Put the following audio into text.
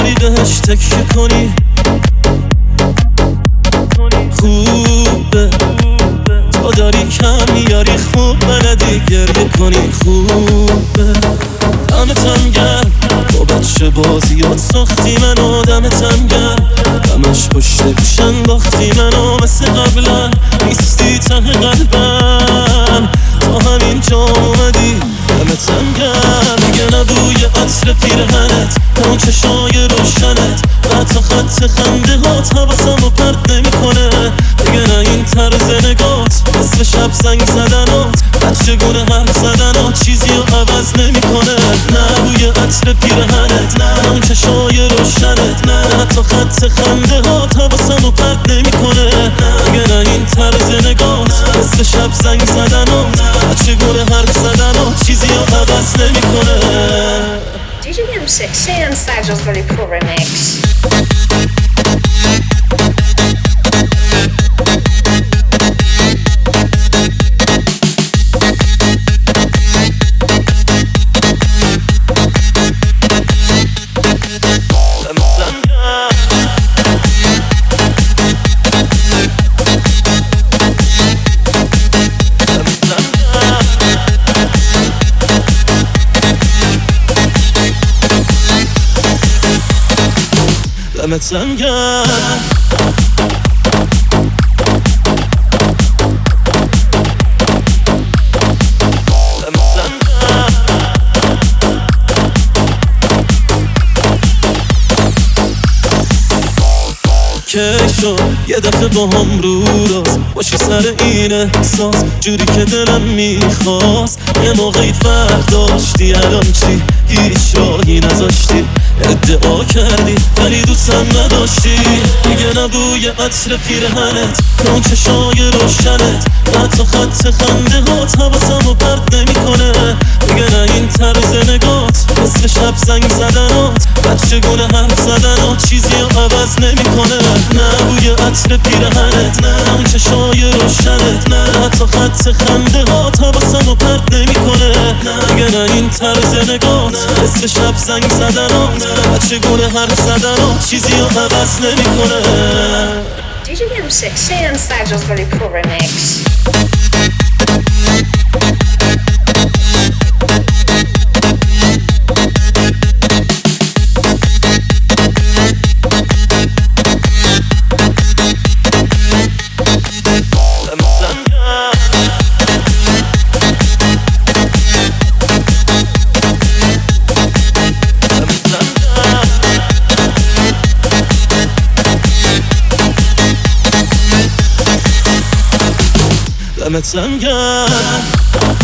بری بهش تکیه کنی خوبه تو داری کم میاری خوب بلدی گریه کنی خوبه دمتم گرم با بچه بازیات ساختی منو دمتم گرم همش پشت گوش انداختی منو مثل قبلا نیستی ته قلبم تا همین جا اومدی دمتم گرم دیگه نبوی عطر پیرهنت اون چشای روشنت حتی خط خنده هات حواسمو پرد نمیکنه دیگه نه این طرز نگات مثل شب زنگ زدنات بچگونه حرف زدنات چیزی رو عوض نمیکنه نه بوی عطر پیرهنت نه اون چشای روشنت نه حتی خط خنده هات حواسمو پرد نمیکنه دیگه نه این طرز نگات مثل شب زنگ زدنات بچگونه حرف زدنات چیزی رو عوض نمیکنه. DJ M6 and Sergio's Very Pro Remix. دمتم گرم کشو یه دفعه با هم رو راست باشی سر این احساس جوری که دلم میخواست یه موقعی فرق داشتی الان چی هیچ راهی نذاشتی ادعا کردی ولی دوستم نداشتی دیگه نبوی عطر پیرهنت اون چشای روشنت حتی خط خنده هات حواسمو پرد نمیکنه دیگه نه این طرز نگات مثل شب زنگ زدنات بچگونه حرف زدنات چیزی رو عوض نمیکنه نه بوی عطر پیرهنت نه اون چشای روشنت نه حتی خط خنده هات حواسمو پرد نمیکنه دیگه نه این طرز نگات مثل شب زنگ زدنات بچگونه حرف زدنات چیزی رو عوض نمیکنه. DJ M6 and Sergio's Very Pro Remix. دمتم گرم